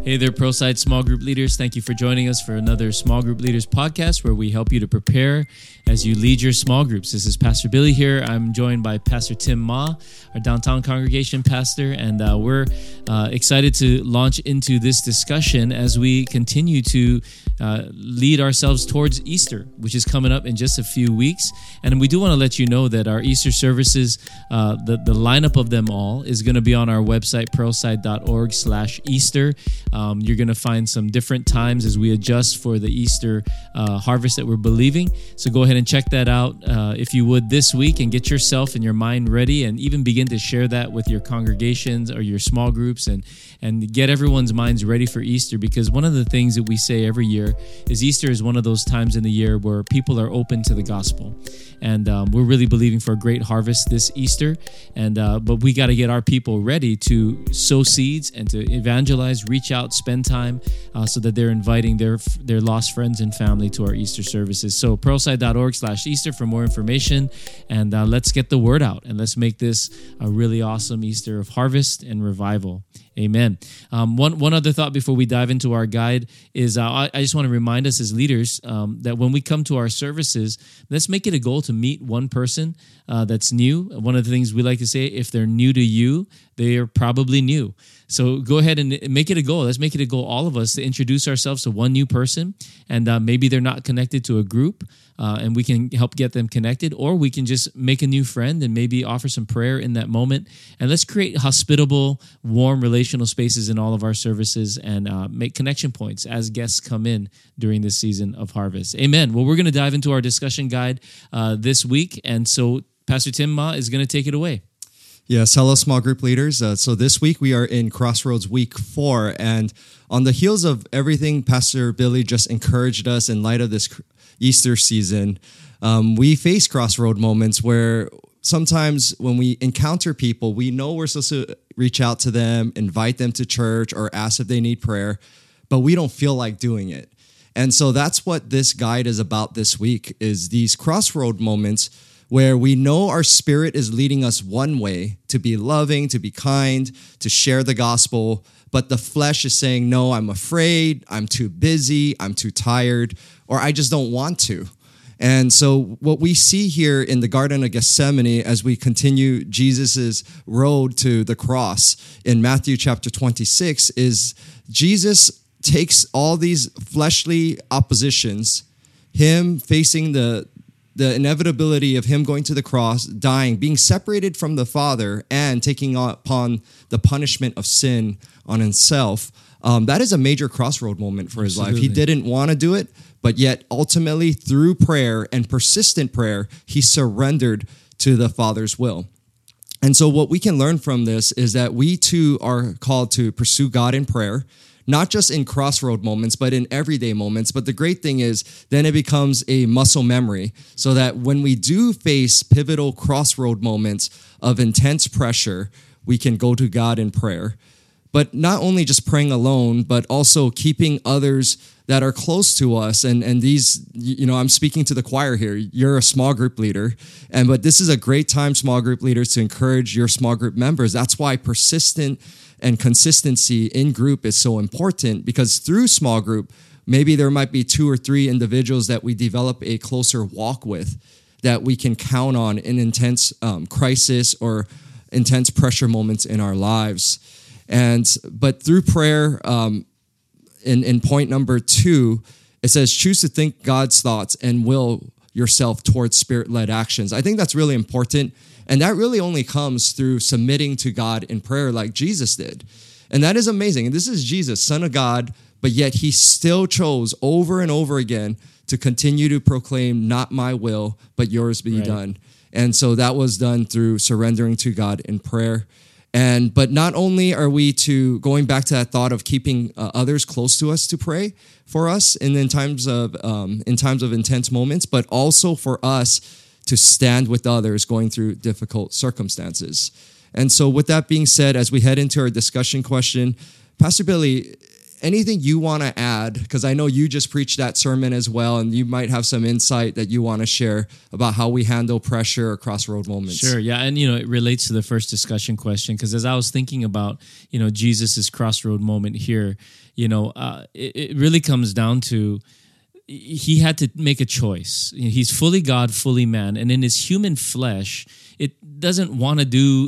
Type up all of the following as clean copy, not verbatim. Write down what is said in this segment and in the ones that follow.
Hey there, ProSide Small Group Leaders. Thank you for joining us for another Small Group Leaders podcast where we help you to prepare as you lead your small groups. This is Pastor Billy here. I'm joined by Pastor Tim Ma, our downtown congregation pastor, and we're excited to launch into this discussion as we continue to lead ourselves towards Easter, which is coming up in just a few weeks. And we do want to let you know that our Easter services, the lineup of them all is going to be on our website, pearlside.org/Easter. You're going to find some different times as we adjust for the Easter harvest that we're believing. So go ahead and check that out if you would this week and get yourself and your mind ready and even begin to share that with your congregations or your small groups and get everyone's minds ready for Easter, because one of the things that we say every year is Easter is one of those times in the year where people are open to the gospel. And we're really believing for a great harvest this Easter. But we got to get our people ready to sow seeds and to evangelize, reach out, spend time so that they're inviting their lost friends and family to our Easter services. So pearlside.org/Easter for more information. And let's get the word out and let's make this a really awesome Easter of harvest and revival. Amen. One other thought before we dive into our guide is I just want to remind us as leaders that when we come to our services, let's make it a goal to meet one person that's new. One of the things we like to say, if they're new to you, they are probably new. So go ahead and make it a goal. Let's make it a goal, all of us, to introduce ourselves to one new person. And maybe they're not connected to a group, and we can help get them connected. Or we can just make a new friend and maybe offer some prayer in that moment. And let's create hospitable, warm, relational spaces in all of our services and make connection points as guests come in during this season of harvest. Amen. Well, we're going to dive into our discussion guide this week. And so Pastor Tim Ma is going to take it away. Yes, hello, small group leaders. So this week we are in Crossroads week 4, and on the heels of everything Pastor Billy just encouraged us in light of this Easter season, we face crossroad moments where sometimes when we encounter people, we know we're supposed to reach out to them, invite them to church, or ask if they need prayer, but we don't feel like doing it. And so that's what this guide is about this week, is these crossroad moments where we know our spirit is leading us one way, to be loving, to be kind, to share the gospel, but the flesh is saying, no, I'm afraid, I'm too busy, I'm too tired, or I just don't want to. And so what we see here in the Garden of Gethsemane as we continue Jesus's road to the cross in Matthew chapter 26 is Jesus takes all these fleshly oppositions, him facing the inevitability of him going to the cross, dying, being separated from the Father, and taking upon the punishment of sin on himself. That is a major crossroad moment for his life. He didn't want to do it, but yet ultimately through prayer and persistent prayer, he surrendered to the Father's will. And so what we can learn from this is that we too are called to pursue God in prayer, not just in crossroad moments, but in everyday moments. But the great thing is then it becomes a muscle memory so that when we do face pivotal crossroad moments of intense pressure, we can go to God in prayer. But not only just praying alone, but also keeping others that are close to us. And these, I'm speaking to the choir here. You're a small group leader. But this is a great time, small group leaders, to encourage your small group members. That's why persistent and consistency in group is so important, because through small group, maybe there might be 2 or 3 individuals that we develop a closer walk with that we can count on in intense crisis or intense pressure moments in our lives. But through prayer, in point number 2, it says, choose to think God's thoughts and will yourself towards spirit-led actions. I think that's really important. And that really only comes through submitting to God in prayer like Jesus did. And that is amazing. And this is Jesus, Son of God, but yet he still chose over and over again to continue to proclaim, not my will, but yours be done. And so that was done through surrendering to God in prayer. But not only are we going back to that thought of keeping others close to us to pray for us in times of intense moments, but also for us to stand with others going through difficult circumstances. And so with that being said, as we head into our discussion question, Pastor Billy, anything you want to add, because I know you just preached that sermon as well, and you might have some insight that you want to share about how we handle pressure or crossroad moments. Sure, yeah, and it relates to the first discussion question, because as I was thinking about Jesus's crossroad moment here, it really comes down to he had to make a choice. He's fully God, fully man, and in his human flesh, it doesn't want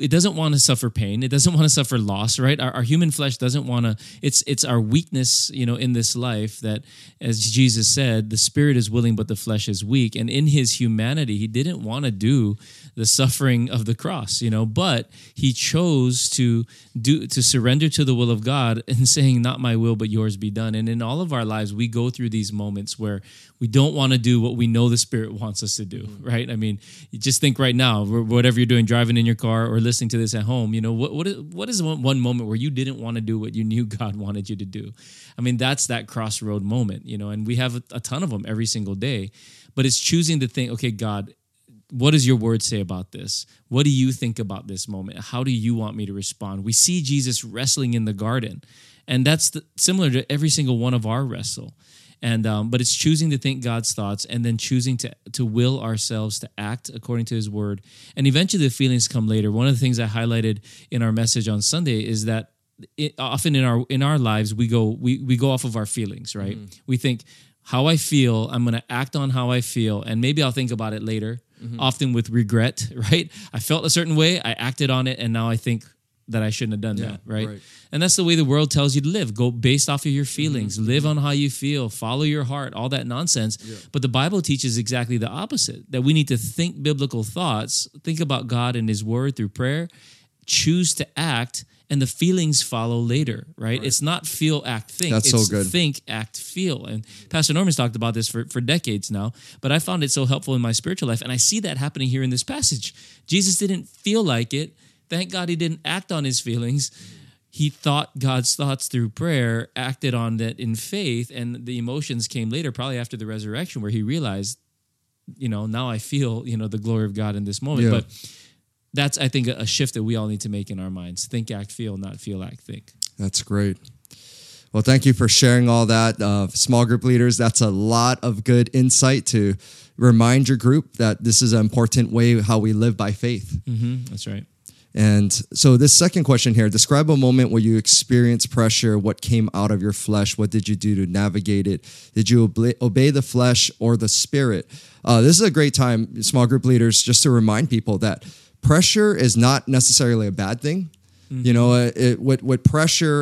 to suffer pain. It doesn't want to suffer loss, right? Our human flesh doesn't want to. It's our weakness, in this life that, as Jesus said, the spirit is willing, but the flesh is weak. And in his humanity, he didn't want to do the suffering of the cross, but he chose to surrender to the will of God and saying, "Not my will, but yours be done." And in all of our lives, we go through these moments where we don't want to do what we know the Spirit wants us to do, right? I mean, you just think right now, whatever you're doing, driving in your car or listening to this at home, what is one moment where you didn't want to do what you knew God wanted you to do? I mean, that's that crossroad moment, and we have a ton of them every single day. But it's choosing to think, okay, God, what does your word say about this? What do you think about this moment? How do you want me to respond? We see Jesus wrestling in the garden, and that's similar to every single one of our wrestle. And but it's choosing to think God's thoughts and then choosing to will ourselves to act according to his word. And eventually the feelings come later. One of the things I highlighted in our message on Sunday is that often in our lives we go off of our feelings, right? Mm-hmm. We think, how I feel, I'm going to act on how I feel, and maybe I'll think about it later, often with regret, right? I felt a certain way, I acted on it, and now I think that I shouldn't have done that, right? And that's the way the world tells you to live. Go based off of your feelings, live on how you feel, follow your heart, all that nonsense. Yeah. But the Bible teaches exactly the opposite, that we need to think biblical thoughts, think about God and his word through prayer, choose to act, and the feelings follow later, right? It's not feel, act, think. That's it's so good. Think, act, feel. And Pastor Norman's talked about this for decades now, but I found it so helpful in my spiritual life, and I see that happening here in this passage. Jesus didn't feel like it. Thank God he didn't act on his feelings. He thought God's thoughts through prayer, acted on that in faith, and the emotions came later, probably after the resurrection, where he realized, now I feel, the glory of God in this moment. Yeah. But that's, I think, a shift that we all need to make in our minds. Think, act, feel, not feel, act, think. That's great. Well, thank you for sharing all that. Small group leaders, that's a lot of good insight to remind your group that this is an important way how we live by faith. Mm-hmm. That's right. And so this second question here, describe a moment where you experienced pressure. What came out of your flesh? What did you do to navigate it? Did you obey the flesh or the spirit? This is a great time, small group leaders, just to remind people that pressure is not necessarily a bad thing. Mm-hmm. What pressure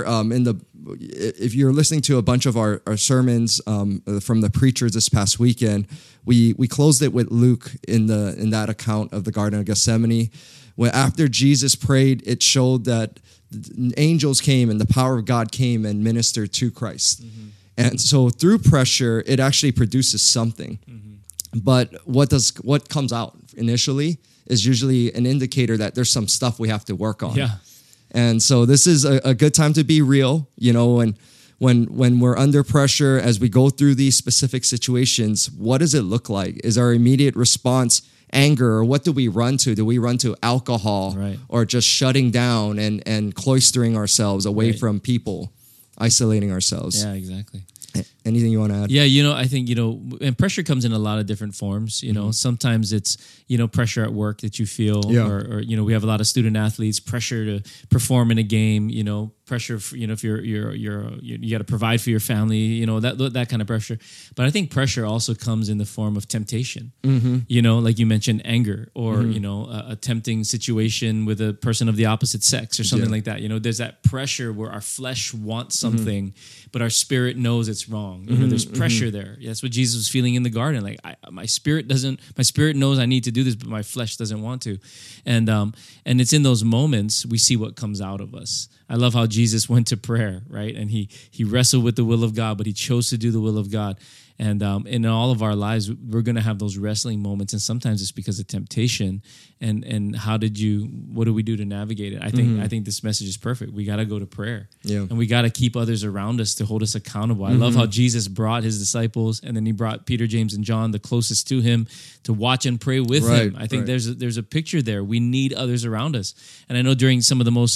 if you're listening to a bunch of our sermons from the preachers this past weekend, we closed it with Luke in that account of the Garden of Gethsemane. When after Jesus prayed, it showed that angels came and the power of God came and ministered to Christ. Mm-hmm. And so through pressure, it actually produces something. Mm-hmm. But what comes out initially is usually an indicator that there's some stuff we have to work on. Yeah. And so this is a good time to be real, and when we're under pressure, as we go through these specific situations, what does it look like? Is our immediate response anger, or what do we run to? Do we run to alcohol, right, or just shutting down and cloistering ourselves away from people, isolating ourselves? Yeah, exactly. Anything you want to add? Yeah, I think, and pressure comes in a lot of different forms. Mm-hmm. Sometimes it's, pressure at work that you feel, or we have a lot of student athletes, pressure to perform in a game, pressure, if you got to provide for your family, that kind of pressure. But I think pressure also comes in the form of temptation, like you mentioned, anger, or, a tempting situation with a person of the opposite sex or something like that. There's that pressure where our flesh wants something, but our spirit knows it's wrong. There's pressure there. That's what Jesus was feeling in the garden. Like my spirit knows I need to do this, but my flesh doesn't want to. And it's in those moments we see what comes out of us. I love how Jesus went to prayer, right? And he wrestled with the will of God, but he chose to do the will of God. And in all of our lives, we're going to have those wrestling moments, and sometimes it's because of temptation. And what do we do to navigate it? I think this message is perfect. We got to go to prayer, and we got to keep others around us to hold us accountable. I love how Jesus brought his disciples, and then he brought Peter, James, and John, the closest to him, to watch and pray with him. I think there's a picture there. We need others around us, and I know during some of the most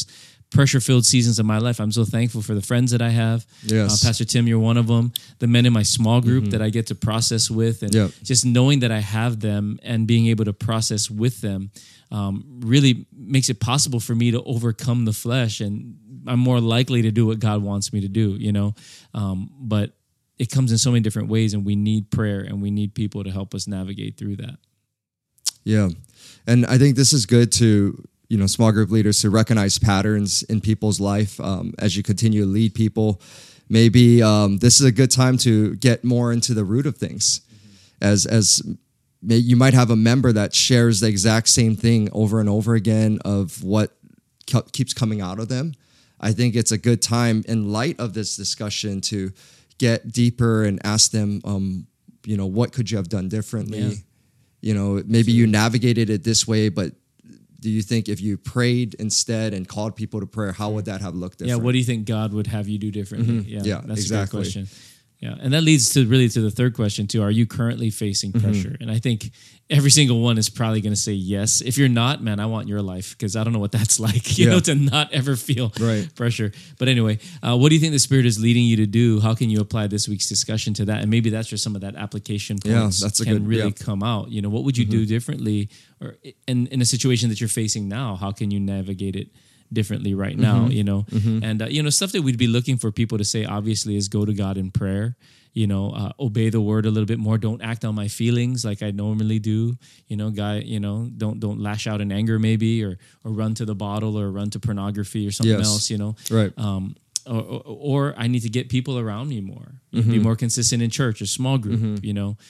pressure-filled seasons of my life, I'm so thankful for the friends that I have. Yes. Pastor Tim, you're one of them. The men in my small group that I get to process with, and just knowing that I have them and being able to process with them really makes it possible for me to overcome the flesh, and I'm more likely to do what God wants me to do, but it comes in so many different ways, and we need prayer and we need people to help us navigate through that. Yeah. And I think this is good to, small group leaders to recognize patterns in people's life as you continue to lead people. Maybe this is a good time to get more into the root of things. As you might have a member that shares the exact same thing over and over again of what keeps coming out of them. I think it's a good time in light of this discussion to get deeper and ask them, what could you have done differently? Yeah. Maybe you navigated it this way, but do you think if you prayed instead and called people to prayer, how would that have looked different? Yeah, what do you think God would have you do differently? Yeah, that's exactly. a good question. Yeah, and that leads to the third question too. Are you currently facing pressure? And I think every single one is probably going to say yes. If you're not, man, I want your life, because I don't know what that's like, to not ever feel pressure. But anyway, what do you think the Spirit is leading you to do? How can you apply this week's discussion to that? And maybe that's where some of that application points come out. What would you do differently, or in a situation that you're facing now? How can you navigate it differently right now, and stuff that we'd be looking for people to say obviously is go to God in prayer, obey the word a little bit more. Don't act on my feelings like I normally do, don't lash out in anger maybe, or run to the bottle or run to pornography or something else, Right. Or I need to get people around me more, be more consistent in church or small group,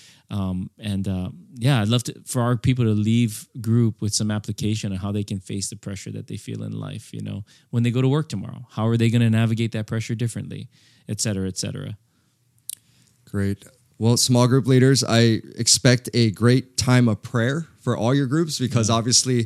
I'd love for our people to leave group with some application on how they can face the pressure that they feel in life, when they go to work tomorrow. How are they going to navigate that pressure differently, et cetera, et cetera. Great. Well, small group leaders, I expect a great time of prayer for all your groups, because obviously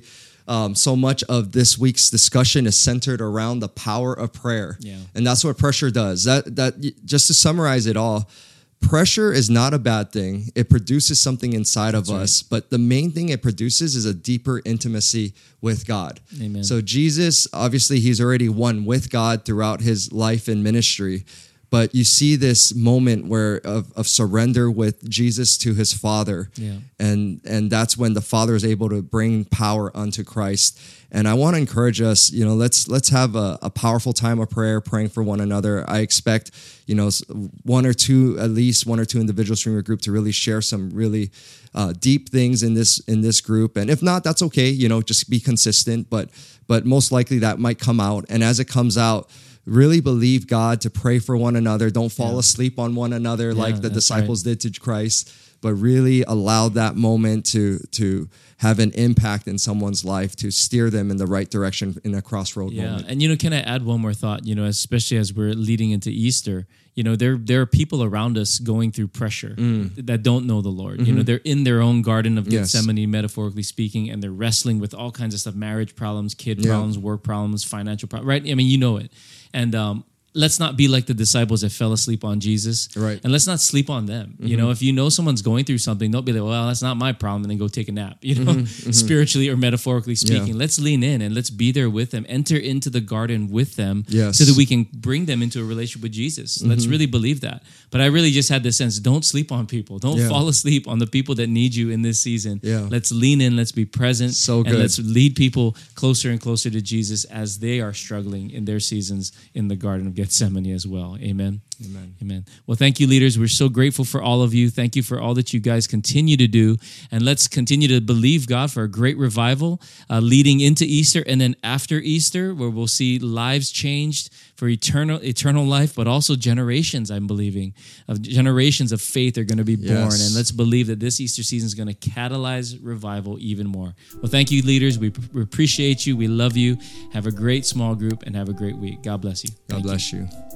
so much of this week's discussion is centered around the power of prayer. Yeah. And that's what pressure does. That just to summarize it all, pressure is not a bad thing. It produces something inside of us, but the main thing it produces is a deeper intimacy with God. Amen. So Jesus, obviously, he's already one with God throughout his life and ministry. But you see this moment of surrender with Jesus to his Father. Yeah. And that's when the Father is able to bring power unto Christ. And I want to encourage us, let's have a powerful time of prayer, praying for one another. I expect, at least one or two individuals from your group to really share some really deep things in this group. And if not, that's okay. Just be consistent. But most likely that might come out. And as it comes out, really believe God to pray for one another. Don't fall asleep on one another like the disciples did to Christ, but really allow that moment to have an impact in someone's life, to steer them in the right direction in a crossroad moment. And can I add one more thought, especially as we're leading into Easter, there are people around us going through pressure that don't know the Lord. They're in their own garden of Gethsemane, metaphorically speaking, and they're wrestling with all kinds of stuff: marriage problems, kid problems, work problems, financial problems, right? I mean, it. And let's not be like the disciples that fell asleep on Jesus. Right. And let's not sleep on them. If you know someone's going through something, don't be like, well, that's not my problem, and then go take a nap, spiritually or metaphorically speaking. Yeah. Let's lean in and let's be there with them, enter into the garden with them so that we can bring them into a relationship with Jesus. Let's really believe that. But I really just had this sense, don't sleep on people. Don't fall asleep on the people that need you in this season. Yeah. Let's lean in, let's be present, and let's lead people closer and closer to Jesus as they are struggling in their seasons in the Garden of Gethsemane as well. Amen. Amen. Amen. Well, thank you, leaders. We're so grateful for all of you. Thank you for all that you guys continue to do. And let's continue to believe God for a great revival leading into Easter and then after Easter, where we'll see lives changed for eternal life, but also generations, I'm believing, of generations of faith are going to be born. And let's believe that this Easter season is going to catalyze revival even more. Well, thank you, leaders. We appreciate you. We love you. Have a great small group and have a great week. God bless you. God bless you.